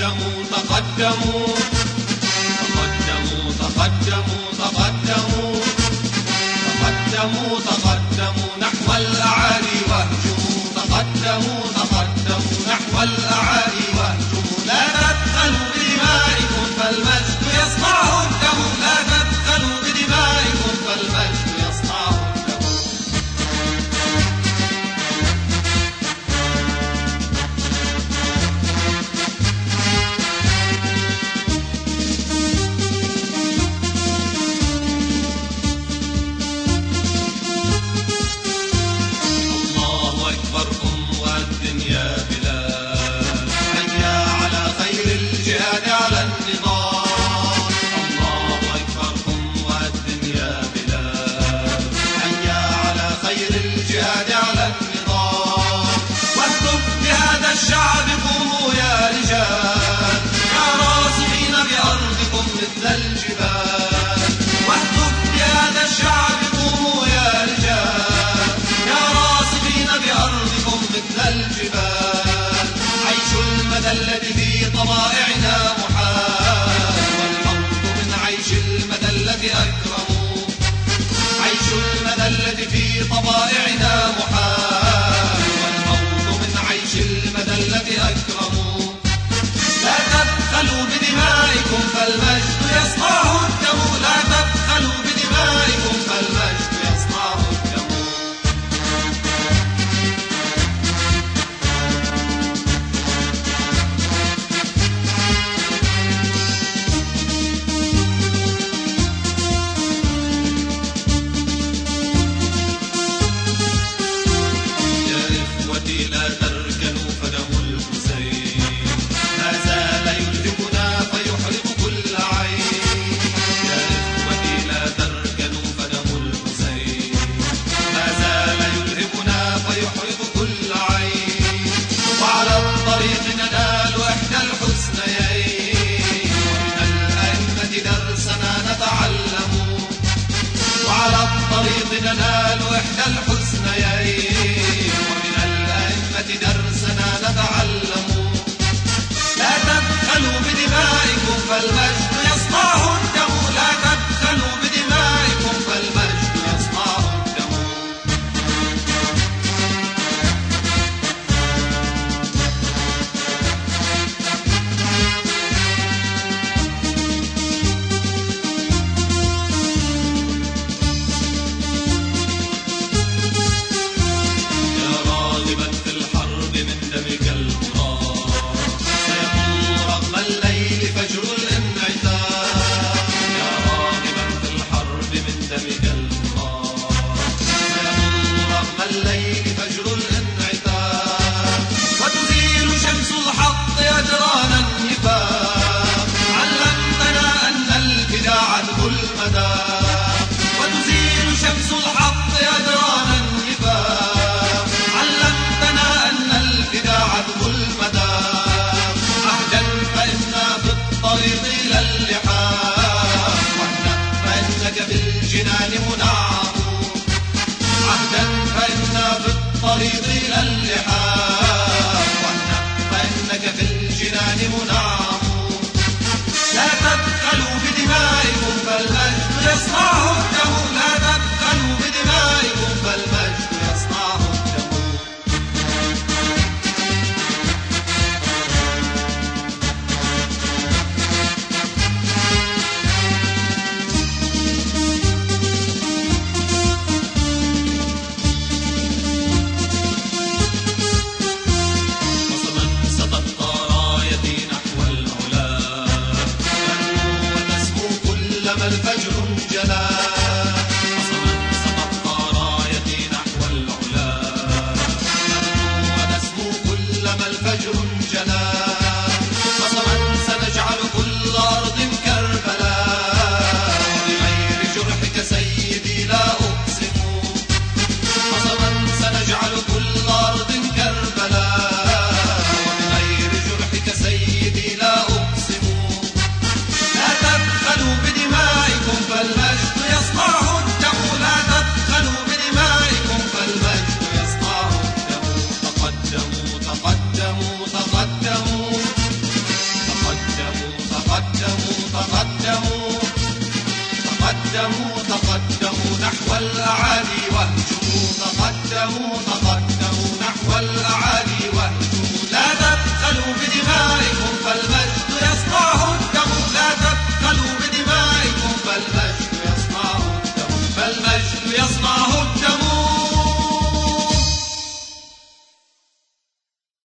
تقدموا تقدموا تقدموا تقدموا تقدموا تقدموا تقدموا نحو الأعالي واهجموا تقدموا تقدموا نحو الأعالي واهجموا لا تبخلوا بدمائكم فالمجد يصنعه الدم لا تبخلوا بدمائكم فالمجد يصنعه الدم الله أكبر وأذن يا بلال حيا على خير الجهاد على النضال الله أكبر وأذن يا بلال حيا على خير الجهاد على النضال واكتب بهذا الشعب قوموا يا رجال يا راسخين بأرضكم مثل الجبال واكتب بهذا الشعب قوموا يا رجال يا راسخين بأرضكم مثل الجبال عيش المذلة في طبائعنا محال والموت من عيش المذلة أكرم عيش المذلة في طبائعنا محال والموت من عيش المذلة أكرم لا تبخلوا بدمائكم فالمجد يصنعه الدم لا تبخلوا بدمائكم فالمجد يصنعه الدم يا إخوتي لا تركنوا فدم الحسين ما زال يلهمنا فيحرق كل عين يا إخوتي لا تركنوا فدم الحسين ما زال يلهمنا فيحرق كل عين وعلى الطريق ننال إحدى الحسنيين ومن الأئمة درسنا نتعلم وعلى الطريق ننال إحدى الحسنيين ومن الأئمة درسنا نتعلم لا تبخلوا بدمائكم فالمجد يصنعه الدم لا تبخلوا بدمائكم فالمجد يصنعه الدم يا راغبا في الحرب من دمك المرار سيكون رغم الليل فجر الانعتاب يا راغبا في الحرب من دمك المرار سيكون رغم الليل فجر الانعتاب وتزيل شمس الحق أجران النفاق علمتنا أن الفداء عذب المدى وتزيل شمس الحق أجران النفاق علمتنا أن الفداء عذب المدى عهدا فإنا في الطريق إلى اللحاق وحدا فإنك بالجنان منعم عهدا فإنا في الطريق إلى اللحاق وحدا فإنك بالجنان منعم لا تبخلوا بدمائكم فالمجد يصنعه الدم لا تبخلوا بدمائكم فالمجد يصنعه الدم وصمت ستبقى رايتي نحو العلا تنمو وتسمو كلما الفجر انجلى